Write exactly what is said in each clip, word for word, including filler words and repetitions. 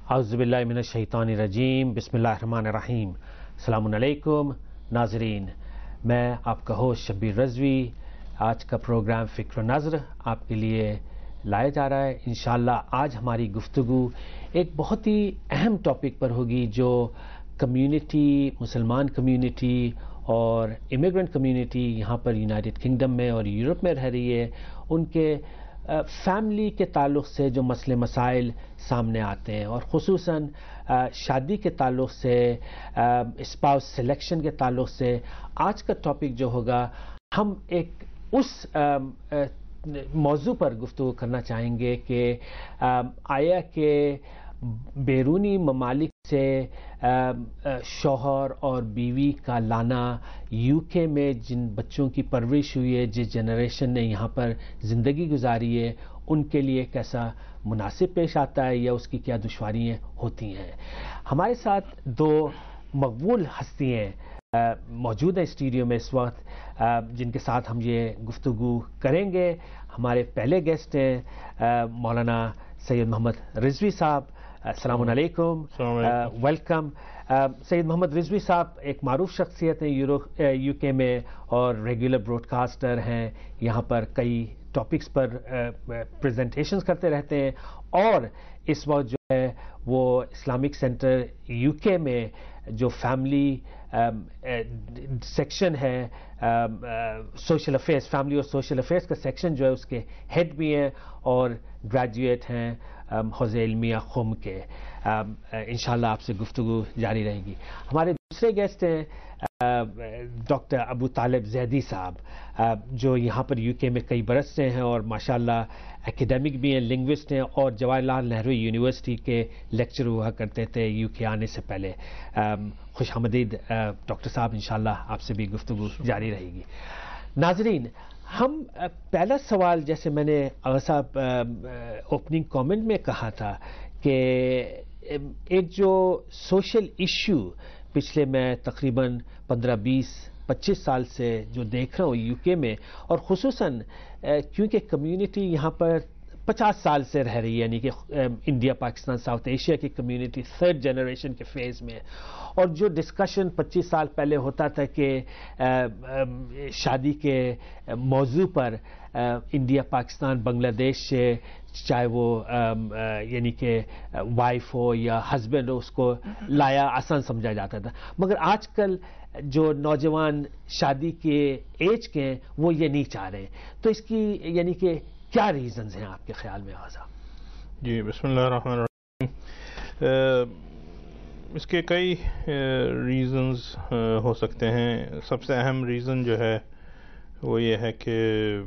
اعوذ باللہ من الشیطان الرجیم، بسم اللہ الرحمن الرحیم۔ السلام علیکم ناظرین، میں آپ کا ہوسٹ شبیر رضوی۔ آج کا پروگرام فکر و نظر آپ کے لیے لایا جا رہا ہے۔ انشاءاللہ آج ہماری گفتگو ایک بہت ہی اہم ٹاپک پر ہوگی جو کمیونٹی، مسلمان کمیونٹی اور امیگرنٹ کمیونٹی یہاں پر یونائٹڈ کنگڈم میں اور یورپ میں رہ رہی ہے، ان کے فیملی کے تعلق سے جو مسئلے مسائل سامنے آتے ہیں، اور خصوصاً شادی کے تعلق سے، اسپاؤس سلیکشن کے تعلق سے آج کا ٹاپک جو ہوگا، ہم ایک اس موضوع پر گفتگو کرنا چاہیں گے کہ آیا کہ بیرونی ممالک سے شوہر اور بیوی کا لانا یو کے میں جن بچوں کی پرورش ہوئی ہے، جس جنریشن نے یہاں پر زندگی گزاری ہے، ان کے لیے کیسا مناسب پیش آتا ہے یا اس کی کیا دشواریاں ہوتی ہیں۔ ہمارے ساتھ دو مقبول ہستیاں موجود ہیں اسٹوڈیو میں اس وقت، جن کے ساتھ ہم یہ گفتگو کریں گے۔ ہمارے پہلے گیسٹ ہیں مولانا سید محمد رضوی صاحب۔ السلام علیکم، ویلکم۔ سید محمد رضوی صاحب ایک معروف شخصیت ہیں یو کے میں اور ریگولر براڈ کاسٹر ہیں، یہاں پر کئی ٹاپکس پر پریزنٹیشنز کرتے رہتے ہیں، اور اس وقت جو ہے وہ اسلامک سینٹر یو کے میں جو فیملی سیکشن ہے، سوشل افیئرس، فیملی اور سوشل افیئرس کا سیکشن جو ہے اس کے ہیڈ بھی ہیں، اور گریجویٹ ہیں حوزہ علمیہ خم کے۔ انشاءاللہ آپ سے گفتگو جاری رہے گی۔ ہمارے دوسرے گیسٹ ہیں ڈاکٹر ابو طالب زیدی صاحب، جو یہاں پر یو کے میں کئی برس سے ہیں اور ماشاءاللہ ایکیڈیمک بھی ہیں، لنگوسٹ ہیں، اور جواہر لال نہرو یونیورسٹی کے لیکچر ہوا کرتے تھے یو کے آنے سے پہلے۔ خوش آمدید ڈاکٹر صاحب، انشاءاللہ آپ سے بھی گفتگو جاری رہے گی۔ ناظرین، ہم پہلا سوال، جیسے میں نے آغا صاحب اوپننگ کامنٹ میں کہا تھا کہ ایک جو سوشل ایشو پچھلے میں تقریباً پندرہ بیس پچیس سال سے جو دیکھ رہا ہوں یو کے میں، اور خصوصاً کیونکہ کمیونٹی یہاں پر پچاس سال سے رہ رہی ہے، یعنی کہ انڈیا، پاکستان، ساؤتھ ایشیا کی کمیونٹی تھرڈ جنریشن کے فیز میں، اور جو ڈسکشن پچیس سال پہلے ہوتا تھا کہ شادی کے موضوع پر انڈیا، پاکستان، بنگلہ دیش سے، چاہے وہ یعنی کہ وائف ہو یا ہسبینڈ ہو، اس کو لایا آسان سمجھا جاتا تھا، مگر آج کل جو نوجوان شادی کے ایج کے ہیں وہ یہ نہیں چاہ رہے، تو اس کی یعنی کہ کیا ریزنز ہیں آپ کے خیال میں آغا صاحب؟ جی، بسم اللہ الرحمن الرحیم۔ اس کے کئی ریزنز ہو سکتے ہیں۔ سب سے اہم ریزن جو ہے وہ یہ ہے کہ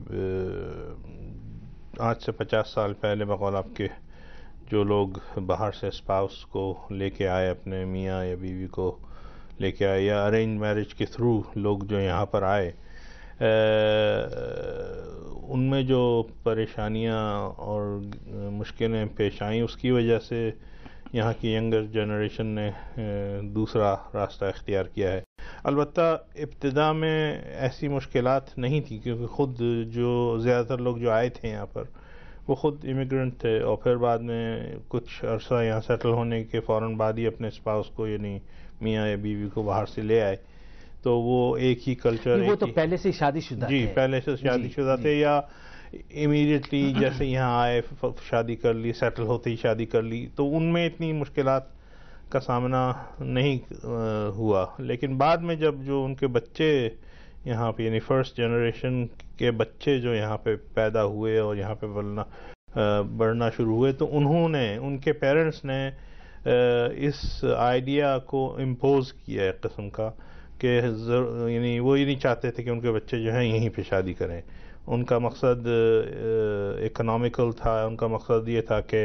آج سے پچاس سال پہلے بقول آپ کے جو لوگ باہر سے اسپاؤس کو لے کے آئے، اپنے میاں یا بیوی کو لے کے آئے، یا ارینج میرج کے تھرو لوگ جو یہاں پر آئے، ان میں جو پریشانیاں اور مشکلیں پیش آئیں، اس کی وجہ سے یہاں کی ینگر جنریشن نے دوسرا راستہ اختیار کیا ہے۔ البتہ ابتدا میں ایسی مشکلات نہیں تھیں، کیونکہ خود جو زیادہ تر لوگ جو آئے تھے یہاں پر وہ خود امیگرنٹ تھے، اور پھر بعد میں کچھ عرصہ یہاں سیٹل ہونے کے فوراً بعد ہی اپنے اسپاؤس کو، یعنی میاں یا بیوی کو باہر سے لے آئے، تو وہ ایک ہی کلچر، وہ تو پہلے سے شادی شدہ جی پہلے سے شادی شدہ تھے، یا امیڈیٹلی جیسے یہاں آئے شادی کر لی، سیٹل ہوتے ہی شادی کر لی، تو ان میں اتنی مشکلات کا سامنا نہیں ہوا۔ لیکن بعد میں جب جو ان کے بچے یہاں پہ، یعنی فرسٹ جنریشن کے بچے جو یہاں پہ پیدا ہوئے اور یہاں پہ بڑھنا بڑھنا شروع ہوئے، تو انہوں نے، ان کے پیرنٹس نے اس آئیڈیا کو امپوز کیا ایک قسم کا، کہ یعنی وہ یہ نہیں چاہتے تھے کہ ان کے بچے جو ہیں یہیں پہ شادی کریں۔ ان کا مقصد اکنامیکل تھا، ان کا مقصد یہ تھا کہ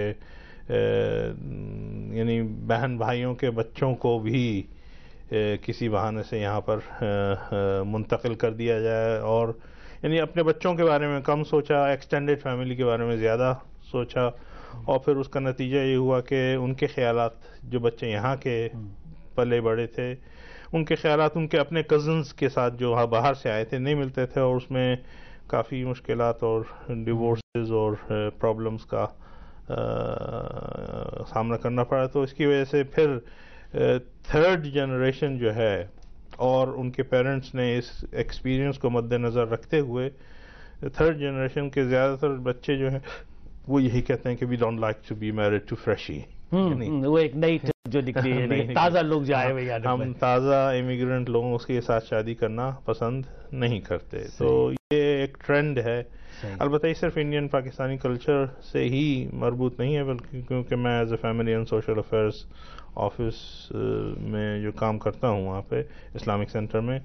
یعنی بہن بھائیوں کے بچوں کو بھی کسی بہانے سے یہاں پر منتقل کر دیا جائے، اور یعنی اپنے بچوں کے بارے میں کم سوچا، ایکسٹینڈڈ فیملی کے بارے میں زیادہ سوچا، اور پھر اس کا نتیجہ یہ ہوا کہ ان کے خیالات، جو بچے یہاں کے پلے بڑے تھے، ان کے خیالات ان کے اپنے کزنز کے ساتھ جو باہر سے آئے تھے نہیں ملتے تھے، اور اس میں کافی مشکلات اور ڈیورسز اور پرابلمز کا سامنا کرنا پڑا. تو اس کی وجہ سے پھر تھرڈ جنریشن جو ہے اور ان کے پیرنٹس نے اس ایکسپیرینس کو مد نظر رکھتے ہوئے تھرڈ جنریشن کے زیادہ تر بچے جو ہیں وہ یہی کہتے ہیں کہ we don't like to be married to freshie. وہ ایک نئی جو نکلی ہے تازہ لوگ جو آئے ہوئے ہم تازہ امیگرینٹ لوگوں کے ساتھ شادی کرنا پسند نہیں کرتے. تو یہ ایک ٹرینڈ ہے. البتہ یہ صرف انڈین پاکستانی کلچر سے ہی مربوط نہیں ہے بلکہ کیونکہ میں as a family and social affairs office میں جو کام کرتا ہوں وہاں پہ اسلامک سینٹر میں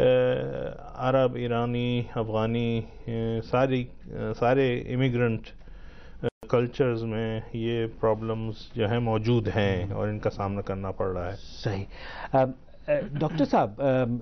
عرب، ایرانی، افغانی ساری سارے امیگرنٹ کلچرز میں یہ پرابلمز جو ہیں موجود ہیں اور ان کا سامنا کرنا پڑ رہا ہے. صحیح. ڈاکٹر صاحب،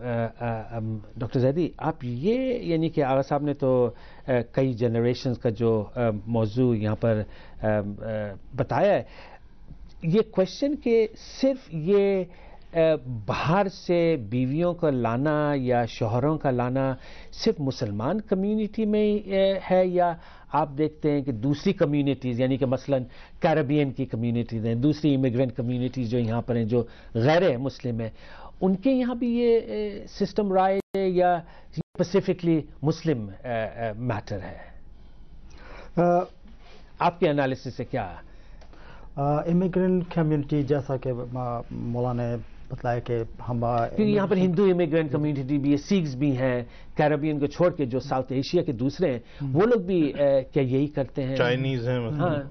ڈاکٹر زیدی، آپ یہ یعنی کہ آغا صاحب نے تو کئی جنریشنز کا جو موضوع یہاں پر بتایا ہے، یہ کوشچن کہ صرف یہ باہر سے بیویوں کا لانا یا شوہروں کا لانا صرف مسلمان کمیونٹی میں ہے، یا آپ دیکھتے ہیں کہ دوسری کمیونٹیز یعنی کہ مثلا کیریبین کی کمیونٹیز ہیں، دوسری امیگرینٹ کمیونٹیز جو یہاں پر ہیں جو غیر مسلم ہیں، ان کے یہاں بھی یہ سسٹم رائج ہے یا اسپیسیفکلی مسلم میٹر ہے؟ آپ کے انالیسس سے کیا؟ امیگرینٹ کمیونٹی جیسا کہ مولانا نے بتلایا کہ ہم یہاں پر ہندو امیگرینٹ کمیونٹی بھی ہے، سکھز بھی ہیں، کیریبین کو چھوڑ کے جو ساؤتھ ایشیا کے دوسرے ہیں وہ لوگ بھی کیا یہی کرتے ہیں؟ چائنیز ہیں.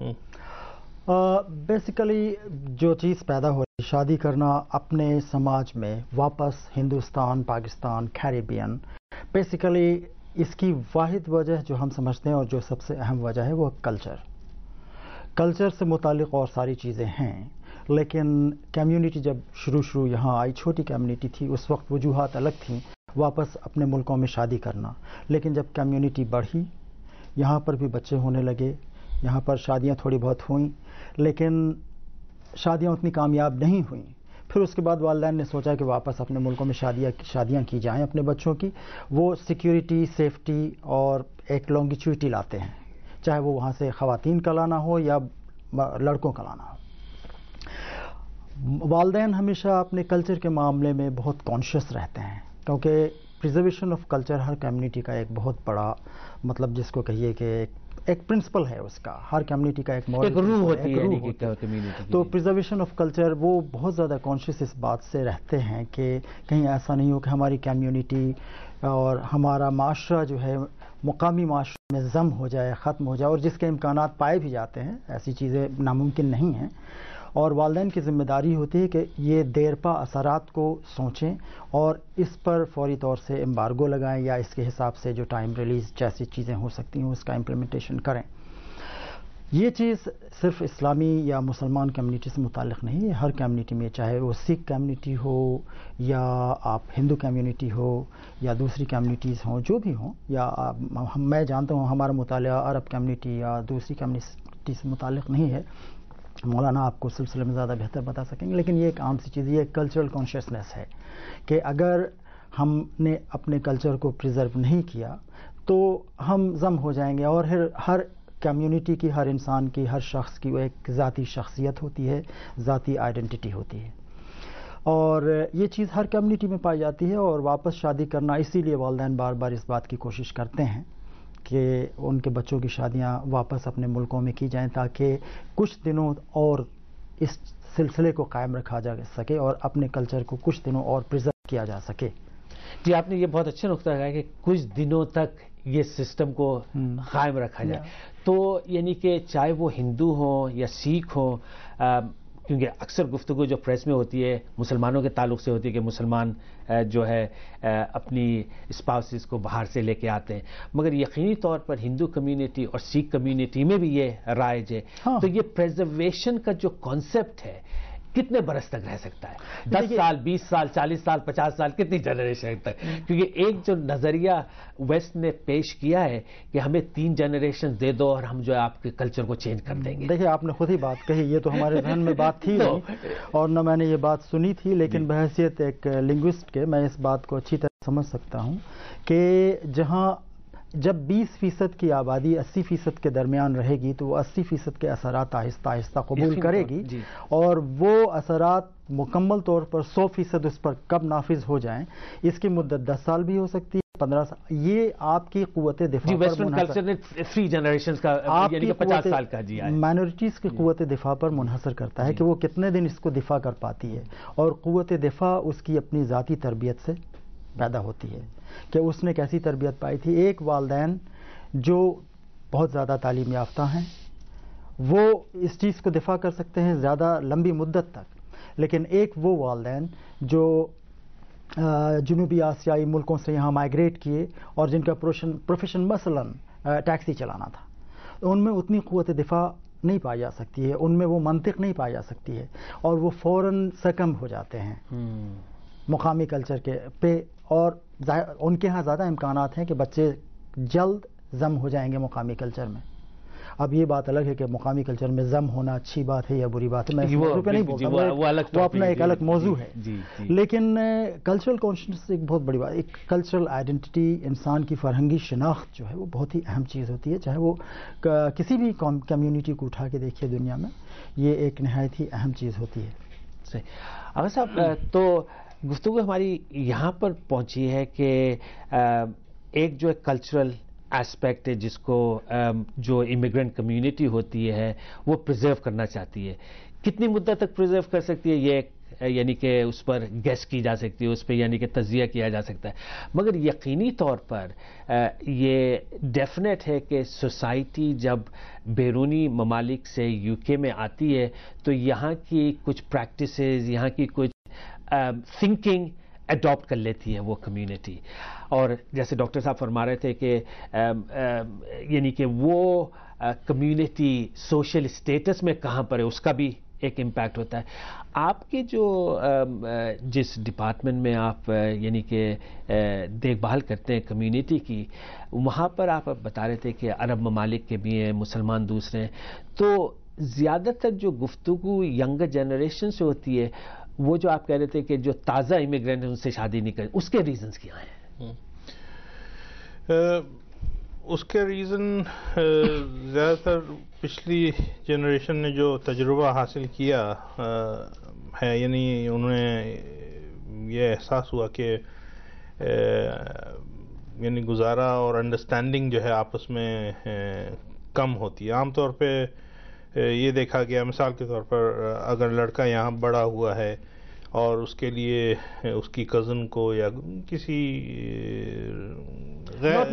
ہاں، بیسیکلی جو چیز پیدا ہو رہی شادی کرنا اپنے سماج میں واپس ہندوستان، پاکستان، کیریبین، بیسیکلی اس کی واحد وجہ جو ہم سمجھتے ہیں اور جو سب سے اہم وجہ ہے وہ کلچر. کلچر سے متعلق اور ساری چیزیں ہیں، لیکن کمیونٹی جب شروع شروع یہاں آئی، چھوٹی کمیونٹی تھی، اس وقت وجوہات الگ تھیں واپس اپنے ملکوں میں شادی کرنا. لیکن جب کمیونٹی بڑھی، یہاں پر بھی بچے ہونے لگے، یہاں پر شادیاں تھوڑی بہت ہوئیں، لیکن شادیاں اتنی کامیاب نہیں ہوئیں. پھر اس کے بعد والدین نے سوچا کہ واپس اپنے ملکوں میں شادیاں شادیاں کی جائیں اپنے بچوں کی. وہ سیکیورٹی، سیفٹی اور ایک لانگیچوٹی لاتے ہیں، چاہے وہ وہاں سے خواتین کا لانا ہو یا لڑکوں کا لانا ہو. والدین ہمیشہ اپنے کلچر کے معاملے میں بہت کانشیس رہتے ہیں، کیونکہ پریزرویشن آف کلچر ہر کمیونٹی کا ایک بہت بڑا مطلب جس کو کہیے کہ ایک پرنسپل ہے، اس کا ہر کمیونٹی کا ایک ایک روح ہوتی ہے. تو پریزرویشن آف کلچر وہ بہت زیادہ کانشیس اس بات سے رہتے ہیں کہ کہیں ایسا نہیں ہو کہ ہماری کمیونٹی اور ہمارا معاشرہ جو ہے مقامی معاشرے میں ضم ہو جائے، ختم ہو جائے، اور جس کے امکانات پائے بھی جاتے ہیں، ایسی چیزیں ناممکن نہیں ہیں. اور والدین کی ذمہ داری ہوتی ہے کہ یہ دیرپا اثرات کو سوچیں اور اس پر فوری طور سے امبارگو لگائیں یا اس کے حساب سے جو ٹائم ریلیز جیسی چیزیں ہو سکتی ہیں اس کا امپلیمنٹیشن کریں. یہ چیز صرف اسلامی یا مسلمان کمیونٹی سے متعلق نہیں ہے، ہر کمیونٹی میں، چاہے وہ سکھ کمیونٹی ہو یا آپ ہندو کمیونٹی ہو یا دوسری کمیونٹیز ہوں جو بھی ہوں، یا میں جانتا ہوں ہمارا مطالعہ عرب کمیونٹی یا دوسری کمیونٹی سے متعلق نہیں ہے، مولانا آپ کو سلسلے میں زیادہ بہتر بتا سکیں گے. لیکن یہ ایک عام سی چیز، یہ ایک کلچرل کانشیسنیس ہے کہ اگر ہم نے اپنے کلچر کو پریزرو نہیں کیا تو ہم ضم ہو جائیں گے. اور ہر ہر کمیونٹی کی، ہر انسان کی، ہر شخص کی وہ ایک ذاتی شخصیت ہوتی ہے، ذاتی آئیڈینٹی ہوتی ہے، اور یہ چیز ہر کمیونٹی میں پائی جاتی ہے. اور واپس شادی کرنا، اسی لیے والدین بار بار اس بات کی کوشش کرتے ہیں کہ ان کے بچوں کی شادیاں واپس اپنے ملکوں میں کی جائیں تاکہ کچھ دنوں اور اس سلسلے کو قائم رکھا جا سکے اور اپنے کلچر کو کچھ دنوں اور پریزرو کیا جا سکے. جی، آپ نے یہ بہت اچھا نقطہ کہا کہ کچھ دنوں تک یہ سسٹم کو قائم رکھا جائے. تو یعنی کہ چاہے وہ ہندو ہوں یا سکھ ہوں، کیونکہ اکثر گفتگو جو پریس میں ہوتی ہے مسلمانوں کے تعلق سے ہوتی ہے کہ مسلمان جو ہے اپنی اسپاؤسز کو باہر سے لے کے آتے ہیں، مگر یقینی طور پر ہندو کمیونٹی اور سکھ کمیونٹی میں بھی یہ رائج ہے. تو یہ پریزرویشن کا جو کانسیپٹ ہے کتنے برس تک رہ سکتا ہے؟ دس سال، بیس سال، چالیس سال، پچاس سال، کتنی جنریشن تک؟ کیونکہ ایک جو نظریہ ویسٹ نے پیش کیا ہے کہ ہمیں تین جنریشن دے دو اور ہم جو ہے آپ کے کلچر کو چینج کر دیں گے. دیکھیں، آپ نے خود ہی بات کہی، یہ تو ہمارے ذہن میں بات تھی نہیں اور نہ میں نے یہ بات سنی تھی، لیکن بحیثیت ایک لنگوسٹ کے میں اس بات کو اچھی طرح سمجھ سکتا ہوں کہ جہاں جب بیس فیصد کی آبادی اسی فیصد کے درمیان رہے گی تو وہ اسی فیصد کے اثرات آہستہ آہستہ قبول کرے گی، اور وہ اثرات مکمل طور پر سو فیصد اس پر کب نافذ ہو جائیں، اس کی مدت دس سال بھی ہو سکتی ہے، پندرہ سال. یہ آپ کی قوت دفاع جی پر ویسٹرن کلچر نے تھری جنریشنز کا یعنی کہ پچاس سال کا جی مائنورٹیز کی قوت دفاع پر منحصر کرتا ہے کہ وہ کتنے دن اس کو دفاع کر پاتی ہے، اور قوت دفاع اس کی اپنی ذاتی تربیت سے پیدا ہوتی ہے کہ اس نے کیسی تربیت پائی تھی. ایک والدین جو بہت زیادہ تعلیم یافتہ ہیں وہ اس چیز کو دفاع کر سکتے ہیں زیادہ لمبی مدت تک، لیکن ایک وہ والدین جو جنوبی آسیائی ملکوں سے یہاں مائیگریٹ کیے اور جن کا پروفیشن مثلاً ٹیکسی چلانا تھا، ان میں اتنی قوت دفاع نہیں پائی جا سکتی ہے، ان میں وہ منطق نہیں پائی جا سکتی ہے، اور وہ فوراً سکم ہو جاتے ہیں مقامی کلچر کے پہ، اور ان کے ہاں زیادہ امکانات ہیں کہ بچے جلد ضم ہو جائیں گے مقامی کلچر میں. اب یہ بات الگ ہے کہ مقامی کلچر میں ضم ہونا اچھی بات ہے یا بری بات ہے، میں اس موضوع پہ نہیں بولتا، وہ اپنا ایک الگ موضوع ہے. لیکن کلچرل کانشنس ایک بہت بڑی بات، ایک کلچرل آئیڈینٹی، انسان کی فرہنگی شناخت جو ہے وہ بہت ہی اہم چیز ہوتی ہے، چاہے وہ کسی بھی کمیونٹی کو اٹھا کے دیکھیے دنیا میں، یہ ایک نہایت ہی اہم چیز ہوتی ہے. صحیح. اگر صاحب تو گفتگو ہماری یہاں پر پہنچی ہے کہ ایک جو کلچرل ایسپیکٹ ہے جس کو جو امیگرنٹ کمیونٹی ہوتی ہے وہ پرزرو کرنا چاہتی ہے، کتنی مدت تک پرزرو کر سکتی ہے یہ یعنی کہ اس پر گیس کی جا سکتی ہے، اس پہ یعنی کہ تجزیہ کیا جا سکتا ہے، مگر یقینی طور پر یہ ڈیفینیٹ ہے کہ سوسائٹی جب بیرونی ممالک سے یو کے میں آتی ہے تو یہاں کی کچھ پریکٹسز، یہاں کی کچھ تھنکنگ اڈاپٹ کر لیتی ہے وہ کمیونٹی. اور جیسے ڈاکٹر صاحب فرما رہے تھے کہ یعنی کہ وہ کمیونٹی سوشل اسٹیٹس میں کہاں پر ہے اس کا بھی ایک امپیکٹ ہوتا ہے. آپ کے جو جس ڈپارٹمنٹ میں آپ یعنی کہ دیکھ بھال کرتے ہیں کمیونٹی کی، وہاں پر آپ بتا رہے تھے کہ عرب ممالک کے بھی ہیں، مسلمان دوسرے ہیں، تو زیادہ تر جو گفتگو ینگر جنریشن سے ہوتی ہے وہ جو آپ کہہ رہے تھے کہ جو تازہ امیگرینٹ ہیں ان سے شادی نہیں کریں، اس کے ریزنز کیا ہیں؟ اس کے ریزن زیادہ تر پچھلی جنریشن نے جو تجربہ حاصل کیا ہے، یعنی انہوں نے یہ احساس ہوا کہ یعنی گزارا اور انڈرسٹینڈنگ جو ہے آپس میں کم ہوتی ہے. عام طور پہ یہ دیکھا گیا، مثال کے طور پر اگر لڑکا یہاں بڑا ہوا ہے اور اس کے لیے اس کی کزن کو یا کسی ناٹ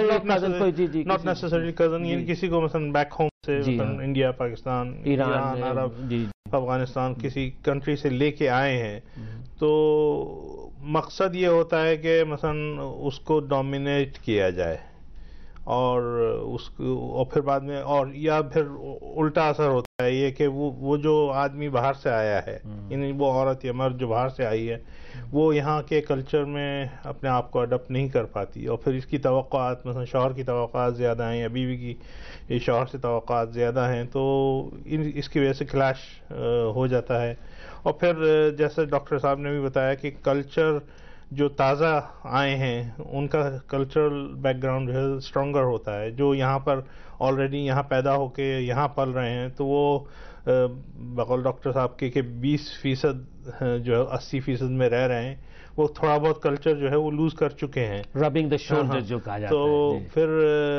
نیسیسریلی کزن یعنی کسی کو مثلا بیک ہوم سے مثلا India, Pakistan, Iran, Arab, Afghanistan کسی کنٹری سے لے کے آئے ہیں، تو مقصد یہ ہوتا ہے کہ مثلا اس کو ڈومینیٹ کیا جائے، اور اس اور پھر بعد میں اور یا پھر الٹا اثر ہوتا ہے یہ کہ وہ وہ جو آدمی باہر سے آیا ہے، یعنی وہ عورت یا مرد جو باہر سے آئی ہے وہ یہاں کے کلچر میں اپنے آپ کو اڈاپٹ نہیں کر پاتی، اور پھر اس کی توقعات مثلا شوہر کی توقعات زیادہ ہیں یا بیوی کی شوہر سے توقعات زیادہ ہیں، تو اس کی وجہ سے کلیش ہو جاتا ہے. اور پھر جیسے ڈاکٹر صاحب نے بھی بتایا کہ کلچر جو تازہ آئے ہیں ان کا کلچرل بیک گراؤنڈ جو ہے اسٹرانگر ہوتا ہے، جو یہاں پر آلریڈی یہاں پیدا ہو کے یہاں پل رہے ہیں، تو وہ بقول ڈاکٹر صاحب کے کہ بیس فیصد جو ہے اسی فیصد میں رہ رہے ہیں، وہ تھوڑا بہت کلچر جو ہے وہ لوز کر چکے ہیں، ربنگ دا شولڈر جو کہا جاتا ہے، تو پھر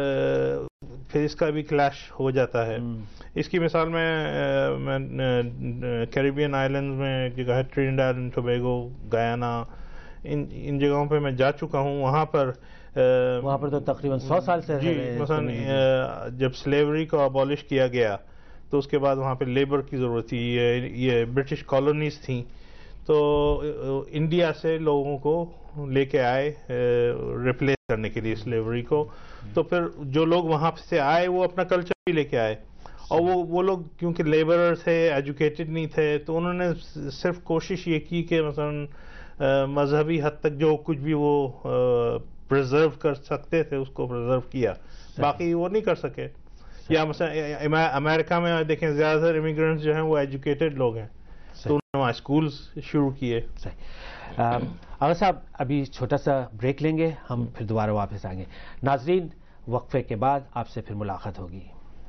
پھر اس کا بھی کلیش ہو جاتا ہے. اس کی مثال میں کیریبین آئیلینڈز میں ایک جگہ ہے ٹرینیڈاڈ اینڈ ٹوبیگو، گیانا، ان ان جگہوں پہ میں جا چکا ہوں. وہاں پر وہاں پر تو تقریباً سو سال سے جی مثلا جب سلیوری کو ابالش کیا گیا تو اس کے بعد وہاں پہ لیبر کی ضرورت تھی، یہ برٹش کالونیز تھیں، تو انڈیا سے لوگوں کو لے کے آئے ریپلیس کرنے کے لیے سلیوری کو. تو پھر جو لوگ وہاں سے آئے وہ اپنا کلچر بھی لے کے آئے، اور وہ وہ لوگ کیونکہ لیبرر تھے، ایجوکیٹڈ نہیں تھے، تو انہوں نے صرف کوشش یہ کی کہ مثلا مذہبی حد تک جو کچھ بھی وہ پرزرو کر سکتے تھے اس کو پرزرو کیا، باقی وہ نہیں کر سکے. یا مثلا امریکہ میں دیکھیں زیادہ تر امیگرینٹس جو ہیں وہ ایجوکیٹڈ لوگ ہیں، تو انہوں نے وہاں اسکولز شروع کیے. اگر صاحب ابھی چھوٹا سا بریک لیں گے، ہم پھر دوبارہ واپس آئیں گے. ناظرین، وقفے کے بعد آپ سے پھر ملاقات ہوگی.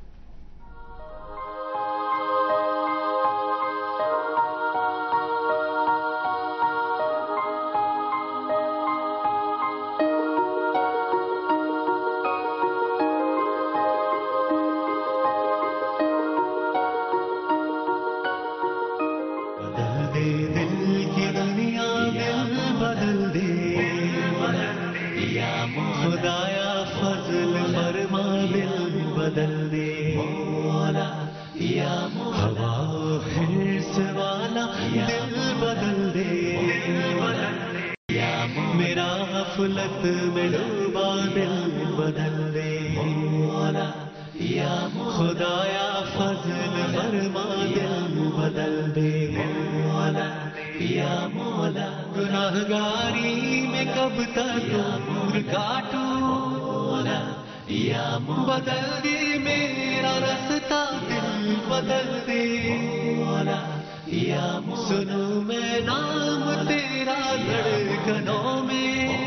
غفلت میں ڈوبا دل بدل دے مولا یا خدایا فضل فرما دل بدل دے مولا یا مولا گناہگاری میں کب تک عمر کاٹوں مولا یا بدل دے میرا رستہ دل بدل دے مولا یا سنو میں نام تیرا دھڑکنوں میں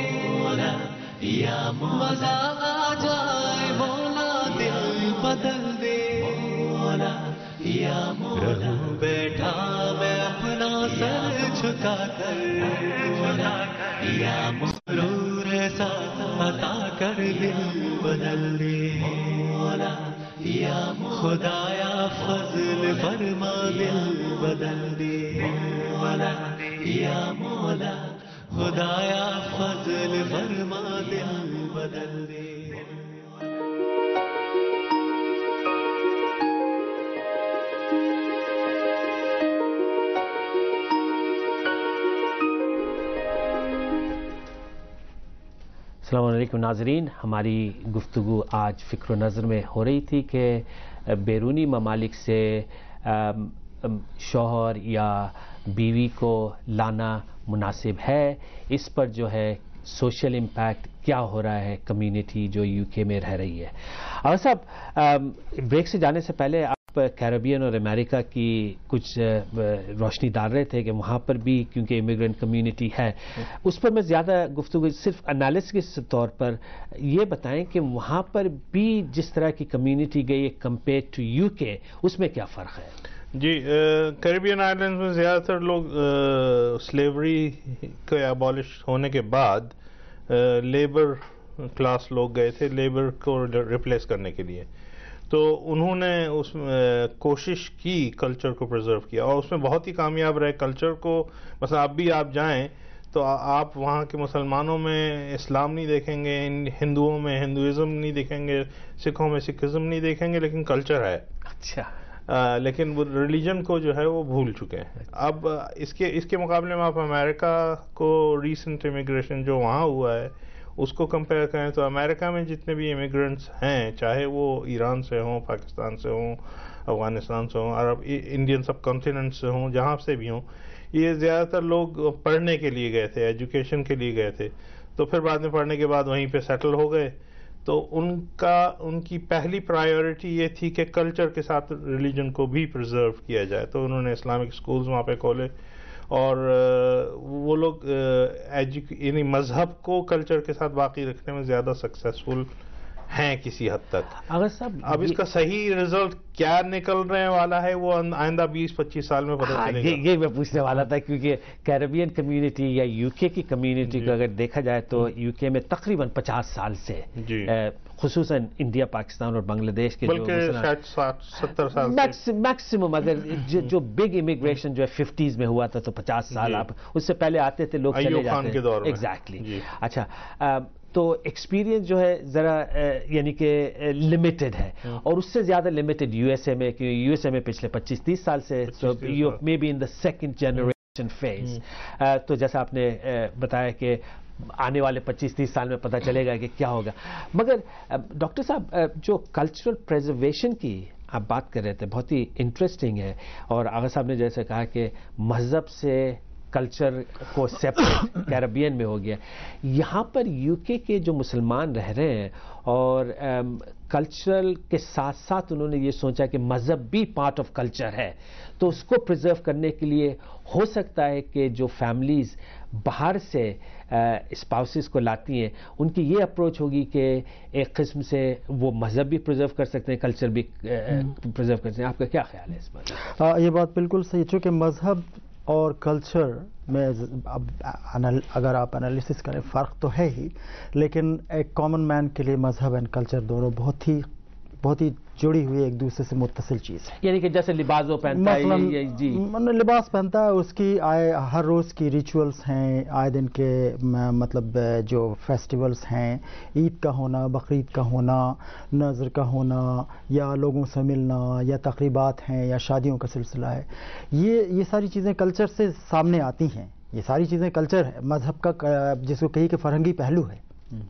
یا مزہ آ جائے مولا دل بدل دے مولا یا رہوں بیٹھا میں اپنا سر جھکا کر مولا یا مسرور ایسا عطا کر دل بدل دے مولا یا خدایا فضل فرما دل بدل دے مولا یا مولا خدایا فضل فرما دل بدل دے. السلام علیکم ناظرین، ہماری گفتگو آج فکر و نظر میں ہو رہی تھی کہ بیرونی ممالک سے شوہر یا بیوی کو لانا مناسب ہے، اس پر جو ہے سوشل امپیکٹ کیا ہو رہا ہے کمیونٹی جو یو کے میں رہ رہی ہے. اور صاحب بریک سے جانے سے پہلے آپ کیریبین اور امریکہ کی کچھ روشنی ڈال رہے تھے کہ وہاں پر بھی کیونکہ امیگرینٹ کمیونٹی ہے، اس پر میں زیادہ گفتگو صرف انالیسس کے طور پر یہ بتائیں کہ وہاں پر بھی جس طرح کی کمیونٹی گئی ہے کمپیئر ٹو یو کے، اس میں کیا فرق ہے؟ جی، کیریبین آئیلینڈز میں زیادہ تر لوگ سلیوری کے ابالش ہونے کے بعد لیبر کلاس لوگ گئے تھے لیبر کو ریپلیس کرنے کے لیے، تو انہوں نے اس میں کوشش کی کلچر کو پرزرو کیا اور اس میں بہت ہی کامیاب رہے. کلچر کو مثلا اب بھی آپ جائیں تو آپ وہاں کے مسلمانوں میں اسلام نہیں دیکھیں گے، ہندوؤں میں ہندوازم نہیں دیکھیں گے، سکھوں میں سکھزم نہیں دیکھیں گے، لیکن کلچر ہے. اچھا. آ, لیکن وہ ریلیجن کو جو ہے وہ بھول چکے ہیں. اب اس کے اس کے مقابلے میں آپ امریکہ کو ریسنٹ امیگریشن جو وہاں ہوا ہے اس کو کمپیئر کریں تو امریکہ میں جتنے بھی امیگرینٹس ہیں، چاہے وہ ایران سے ہوں، پاکستان سے ہوں، افغانستان سے ہوں، عرب انڈین سب کانٹیننٹ سے ہوں، جہاں سے بھی ہوں، یہ زیادہ تر لوگ پڑھنے کے لیے گئے تھے، ایجوکیشن کے لیے گئے تھے، تو پھر بعد میں پڑھنے کے بعد وہیں پہ سیٹل ہو گئے. تو ان کا ان کی پہلی پرائیورٹی یہ تھی کہ کلچر کے ساتھ ریلیجن کو بھی پرزرو کیا جائے، تو انہوں نے اسلامک سکولز وہاں پہ کھولے اور وہ لوگ یعنی مذہب کو کلچر کے ساتھ باقی رکھنے میں زیادہ سکسیسفل ہیں کسی حد تک. اگر صاحب اب اس کا صحیح رزلٹ کیا نکلنے والا ہے وہ آئندہ بیس پچیس سال میں پتہ چلے گا. یہ میں پوچھنے والا تھا کیونکہ کیریبین کمیونٹی یا یو کے کی کمیونٹی کو اگر دیکھا جائے تو یو کے میں تقریباً پچاس سال سے خصوصاً انڈیا، پاکستان اور بنگلہ دیش کے ستر سال میکسیمم اگر جو بگ امیگریشن جو ہے ففٹیز میں ہوا تھا تو پچاس سال آپ اس سے پہلے آتے تھے لوگ چلے جاتے تھے. ایگزیکٹلی. اچھا، تو ایکسپیرینس جو ہے ذرا یعنی کہ لمیٹڈ ہے اور اس سے زیادہ لمیٹڈ یو ایس اے میں، کیونکہ یو ایس اے میں پچھلے پچیس تیس سال سے maybe in the second generation phase. تو جیسا آپ نے بتایا کہ آنے والے پچیس تیس سال میں پتہ چلے گا کہ کیا ہوگا. مگر ڈاکٹر صاحب جو کلچرل پریزرویشن کی آپ بات کر رہے تھے بہت ہی انٹرسٹنگ ہے، اور آغا صاحب نے جیسے کہا کہ مذہب سے کلچر کو سیپریٹ کیریبین میں ہو گیا. یہاں پر یو کے کے جو مسلمان رہ رہے ہیں اور کلچرل کے ساتھ ساتھ انہوں نے یہ سوچا کہ مذہب بھی پارٹ آف کلچر ہے، تو اس کو پرزرو کرنے کے لیے ہو سکتا ہے کہ جو فیملیز باہر سے اسپاؤسز کو لاتی ہیں ان کی یہ اپروچ ہوگی کہ ایک قسم سے وہ مذہب بھی پرزرو کر سکتے ہیں, کلچر بھی پرزرو کر سکتے ہیں. آپ کا کیا خیال ہے اس بات؟ یہ بات بالکل صحیح, چونکہ مذہب اور کلچر میں اب اگر آپ انالیسس کریں فرق تو ہے ہی, لیکن ایک کامن مین کے لیے مذہب اینڈ کلچر دونوں بہت ہی بہت ہی جڑی ہوئی ایک دوسرے سے متصل چیز ہے. یعنی کہ جیسے لباس وہ پہنتا ہے, جی لباس پہنتا ہے, اس کی آئے ہر روز کی ریچولز ہیں, آئے دن کے مطلب جو فیسٹیولز ہیں, عید کا ہونا, بقرعید کا ہونا, نظر کا ہونا, یا لوگوں سے ملنا, یا تقریبات ہیں, یا شادیوں کا سلسلہ ہے, یہ یہ ساری چیزیں کلچر سے سامنے آتی ہیں. یہ ساری چیزیں کلچر ہے. مذہب کا جس کو کہی کہ فرہنگی پہلو ہے,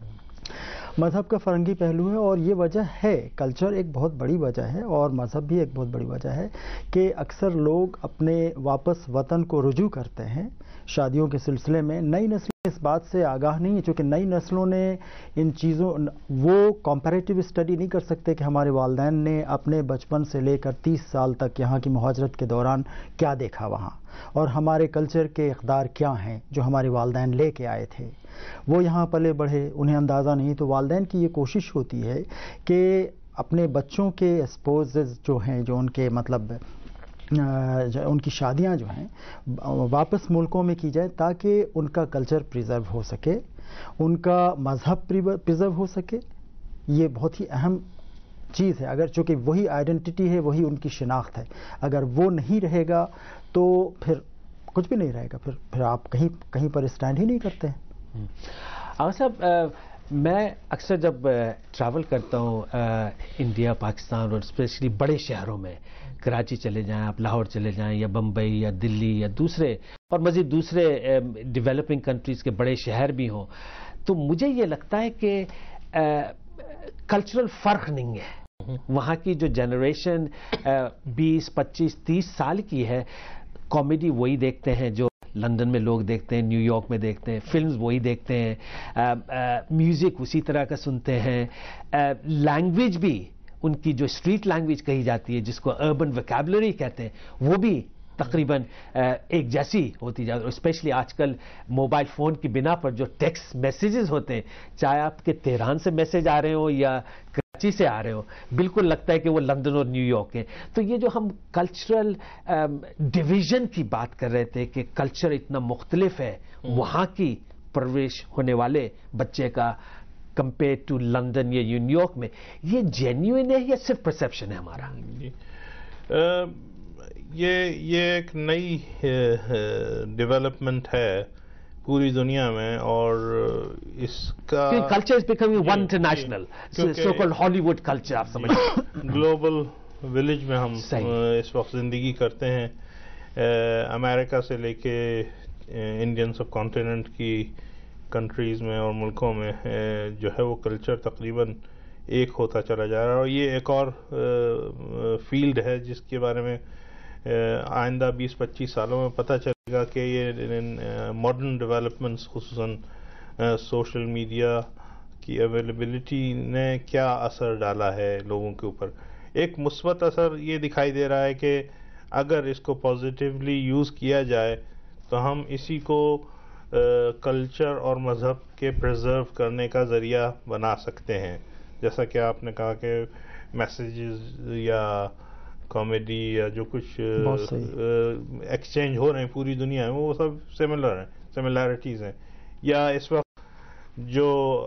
مذہب کا فرنگی پہلو ہے, اور یہ وجہ ہے, کلچر ایک بہت بڑی وجہ ہے اور مذہب بھی ایک بہت بڑی وجہ ہے کہ اکثر لوگ اپنے واپس وطن کو رجوع کرتے ہیں شادیوں کے سلسلے میں. نئی نسلیں اس بات سے آگاہ نہیں ہیں, چونکہ نئی نسلوں نے ان چیزوں وہ کمپیریٹیو اسٹڈی نہیں کر سکتے کہ ہمارے والدین نے اپنے بچپن سے لے کر تیس سال تک یہاں کی مہاجرت کے دوران کیا دیکھا وہاں, اور ہمارے کلچر کے اقدار کیا ہیں جو ہمارے والدین لے کے آئے تھے. وہ یہاں پلے بڑھے, انہیں اندازہ نہیں. تو والدین کی یہ کوشش ہوتی ہے کہ اپنے بچوں کے اسپوزز جو ہیں, جو ان کے مطلب ان کی شادیاں جو ہیں واپس ملکوں میں کی جائے تاکہ ان کا کلچر پریزرو ہو سکے, ان کا مذہب پریزرو ہو سکے. یہ بہت ہی اہم چیز ہے. اگر چونکہ وہی آئیڈینٹی ہے, وہی ان کی شناخت ہے, اگر وہ نہیں رہے گا تو پھر کچھ بھی نہیں رہے گا, پھر پھر آپ کہیں کہیں پر اسٹینڈ ہی نہیں کرتے ہیں. آغا صاحب, میں اکثر جب ٹریول کرتا ہوں انڈیا, پاکستان, اور اسپیشلی بڑے شہروں میں, کراچی چلے جائیں آپ, لاہور چلے جائیں, یا بمبئی, یا دلی, یا دوسرے اور مزید دوسرے ڈیولپنگ کنٹریز کے بڑے شہر بھی ہوں, تو مجھے یہ لگتا ہے کہ کلچرل فرق نہیں ہے. وہاں کی جو جنریشن بیس پچیس تیس سال کی ہے, کامیڈی وہی دیکھتے ہیں جو لندن میں لوگ دیکھتے ہیں, نیو یارک میں دیکھتے ہیں, فلمز وہی دیکھتے ہیں, میوزک اسی طرح کا سنتے ہیں, لینگویج بھی ان کی جو اسٹریٹ لینگویج کہی جاتی ہے جس کو اربن ویکیبلری کہتے ہیں وہ بھی تقریباً ایک جیسی ہوتی جاتی ہے. اسپیشلی آج کل موبائل فون کی بنا پر جو ٹیکسٹ میسیجز ہوتے ہیں, چاہے آپ کے تہران سے میسیج آ رہے ہوں یا کراچی سے آ رہے ہو, بالکل لگتا ہے کہ وہ لندن اور نیو یارک ہیں. تو یہ جو ہم کلچرل ڈویژن کی بات کر رہے تھے کہ کلچر اتنا مختلف ہے وہاں کی پرورش ہونے والے بچے کا کمپیئر ٹو لندن یا نیو یارک میں, یہ جینیوئن ہے یا صرف پرسیپشن ہے ہمارا؟ یہ یہ ایک نئی ڈیولپمنٹ ہے پوری دنیا میں, اور اس کا culture is becoming one international, so called Hollywood culture. آپ سمجھ گلوبل ولیج میں ہم اس وقت زندگی کرتے ہیں. امریکہ سے لے کے انڈین سب کانٹیننٹ کی کنٹریز میں اور ملکوں میں جو ہے وہ کلچر تقریباً ایک ہوتا چلا جا رہا ہے. اور یہ ایک اور فیلڈ ہے جس کے بارے میں آئندہ بیس پچیس سالوں میں پتہ چلے گا کہ یہ ماڈرن ڈیولپمنٹس خصوصاً سوشل میڈیا کی اویلیبلٹی نے کیا اثر ڈالا ہے لوگوں کے اوپر. ایک مثبت اثر یہ دکھائی دے رہا ہے کہ اگر اس کو پازیٹیولی یوز کیا جائے تو ہم اسی کو کلچر اور مذہب کے پریزرو کرنے کا ذریعہ بنا سکتے ہیں. جیسا کہ آپ نے کہا کہ میسیجز یا کامیڈی یا جو کچھ ایکسچینج ہو رہے ہیں پوری دنیا میں وہ سب سملر ہیں, سملیرٹیز ہیں. یا اس وقت جو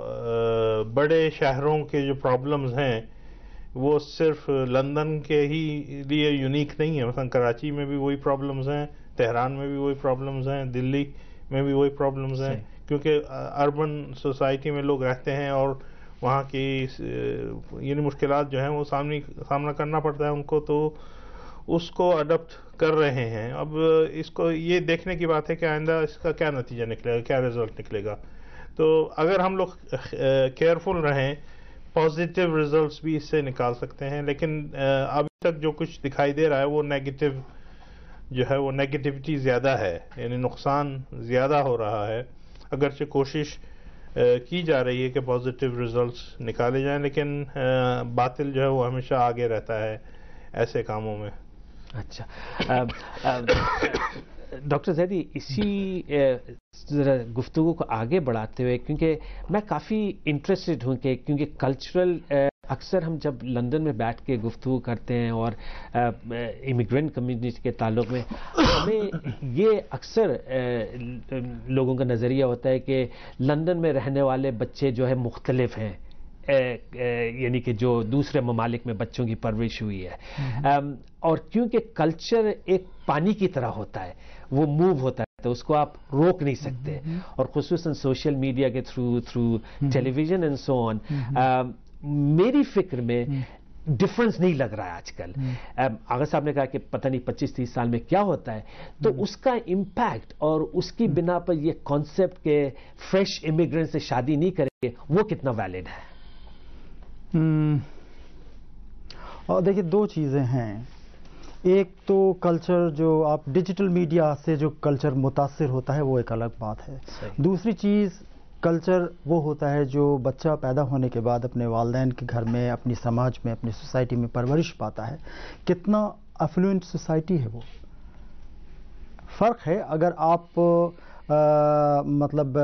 بڑے شہروں کے جو پرابلمز ہیں وہ صرف لندن کے ہی لیے یونیک نہیں ہے. مثلا کراچی میں بھی وہی پرابلمز ہیں, تہران میں بھی وہی پرابلمز ہیں, دلی میں بھی وہی پرابلمز ہیں, کیونکہ اربن سوسائٹی میں لوگ رہتے ہیں اور وہاں کی یعنی مشکلات جو ہیں وہ سامنے سامنا کرنا پڑتا ہے ان کو, تو اس کو اڈاپٹ کر رہے ہیں. اب اس کو یہ دیکھنے کی بات ہے کہ آئندہ اس کا کیا نتیجہ نکلے گا, کیا رزلٹ نکلے گا. تو اگر ہم لوگ کیئرفل رہیں پازیٹیو ریزلٹس بھی اس سے نکال سکتے ہیں. لیکن ابھی تک جو کچھ دکھائی دے رہا ہے وہ نیگیٹو جو ہے وہ نیگیٹیوٹی زیادہ ہے, یعنی نقصان زیادہ ہو رہا ہے. اگرچہ کوشش کی جا رہی ہے کہ پازیٹیو ریزلٹس نکالے جائیں, لیکن باطل جو ہے وہ ہمیشہ آگے رہتا ہے ایسے کاموں میں. اچھا, ڈاکٹر زیدی اسی ذرا گفتگو کو آگے بڑھاتے ہوئے، کیونکہ میں کافی انٹرسٹڈ ہوں کہ کیونکہ کلچرل اکثر ہم جب لندن میں بیٹھ کے گفتگو کرتے ہیں اور امیگرینٹ کمیونٹی کے تعلق میں ہمیں یہ اکثر لوگوں کا نظریہ ہوتا ہے کہ لندن میں رہنے والے بچے جو ہے مختلف ہیں، یعنی کہ جو دوسرے ممالک میں بچوں کی پرورش ہوئی ہے، اور کیونکہ کلچر ایک پانی کی طرح ہوتا ہے، وہ موو ہوتا ہے تو اس کو آپ روک نہیں سکتے، اور خصوصاً سوشل میڈیا کے through through television and so on, میری فکر میں ڈفرنس نہیں لگ رہا ہے آج کل۔ آغا صاحب نے کہا کہ پتہ نہیں پچیس تیس سال میں کیا ہوتا ہے، تو اس کا امپیکٹ اور اس کی بنا پر یہ کانسیپٹ کہ فریش امیگرینٹ سے شادی نہیں کریں گے، وہ کتنا ویلڈ ہے؟ اور دیکھیے دو چیزیں ہیں، ایک تو کلچر جو آپ ڈیجیٹل میڈیا سے جو کلچر متاثر ہوتا ہے وہ ایک الگ بات ہے، دوسری چیز کلچر وہ ہوتا ہے جو بچہ پیدا ہونے کے بعد اپنے والدین کے گھر میں، اپنی سماج میں، اپنی سوسائٹی میں پرورش پاتا ہے، کتنا افلوئنٹ سوسائٹی ہے وہ فرق ہے۔ اگر آپ آ, مطلب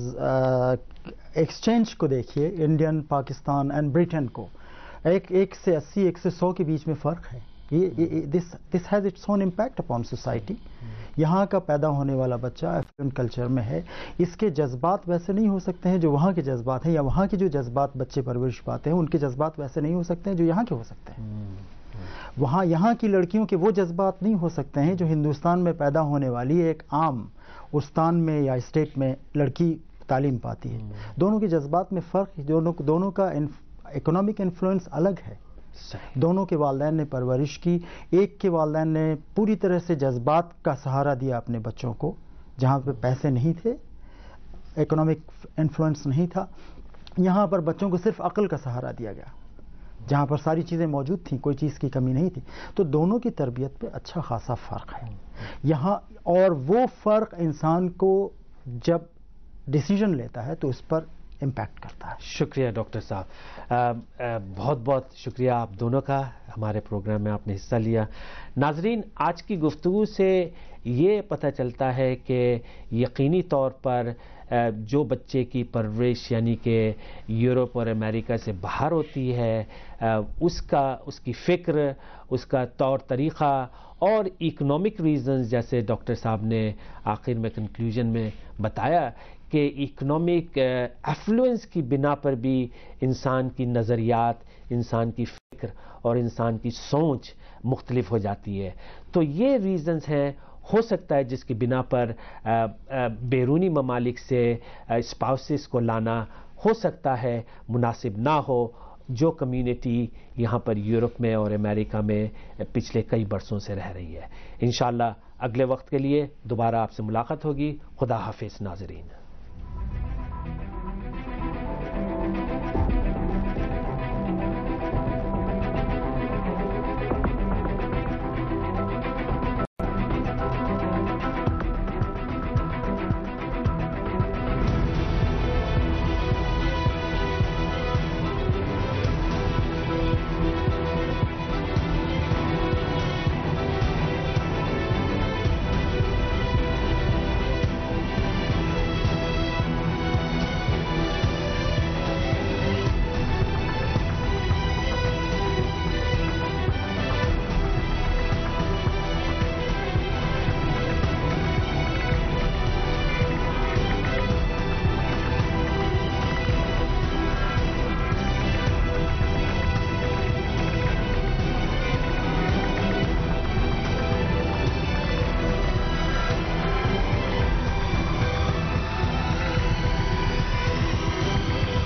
ایکسچینج کو دیکھیے، انڈین، پاکستان اینڈ بریٹن کو، ایک ایک سے اسی، ایک سے سو کے بیچ میں فرق ہے، this this has its own impact upon society. یہاں کا پیدا ہونے والا بچہ افلوئنٹ کلچر میں ہے، اس کے جذبات ویسے نہیں ہو سکتے ہیں جو وہاں کے جذبات ہیں، یا وہاں کے جو جذبات بچے پرورش پاتے ہیں ان کے جذبات ویسے نہیں ہو سکتے ہیں جو یہاں کے ہو سکتے ہیں۔ وہاں یہاں کی لڑکیوں کے وہ جذبات نہیں ہو سکتے ہیں جو ہندوستان میں پیدا ہونے والی ایک عام استان میں یا اسٹیٹ میں لڑکی تعلیم پاتی ہے۔ دونوں کے جذبات میں فرق، دونوں دونوں کا اکنامک انفلوئنس الگ ہے، دونوں کے والدین نے پرورش کی، ایک کے والدین نے پوری طرح سے جذبات کا سہارا دیا اپنے بچوں کو، جہاں پہ پیسے نہیں تھے، اکنامک انفلوئنس نہیں تھا، یہاں پر بچوں کو صرف عقل کا سہارا دیا گیا، جہاں پر ساری چیزیں موجود تھیں، کوئی چیز کی کمی نہیں تھی۔ تو دونوں کی تربیت پہ اچھا خاصا فرق ہے یہاں، اور وہ فرق انسان کو جب ڈیسیژن لیتا ہے تو اس پر امپیکٹ کرتا ہے۔ شکریہ ڈاکٹر صاحب، بہت بہت شکریہ آپ دونوں کا، ہمارے پروگرام میں آپ نے حصہ لیا۔ ناظرین، آج کی گفتگو سے یہ پتہ چلتا ہے کہ یقینی طور پر جو بچے کی پرورش یعنی کہ یورپ اور امریکہ سے باہر ہوتی ہے، اس کا اس کی فکر، اس کا طور طریقہ اور اکنامک ریزنز، جیسے ڈاکٹر صاحب نے آخر میں کنکلوژن میں بتایا کہ اکنامک ایفلوئنس کی بنا پر بھی انسان کی نظریات، انسان کی فکر اور انسان کی سوچ مختلف ہو جاتی ہے۔ تو یہ ریزنز ہیں، ہو سکتا ہے جس کی بنا پر بیرونی ممالک سے اسپاؤسز کو لانا ہو سکتا ہے مناسب نہ ہو، جو کمیونٹی یہاں پر یورپ میں اور امریکہ میں پچھلے کئی برسوں سے رہ رہی ہے۔ انشاءاللہ اگلے وقت کے لیے دوبارہ آپ سے ملاقات ہوگی۔ خدا حافظ ناظرین۔